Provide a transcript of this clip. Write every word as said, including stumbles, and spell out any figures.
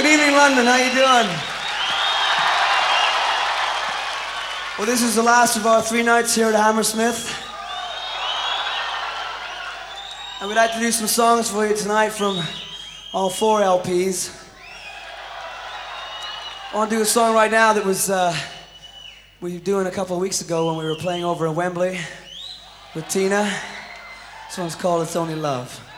Good evening, London. How you doing? Well, this is the last of our three nights here at Hammersmith. And we'd like to do some songs for you tonight from all four L Ps. I want to do a song right now that was uh, we were doing a couple of weeks ago when we were playing over in Wembley with Tina. This one's called It's Only Love.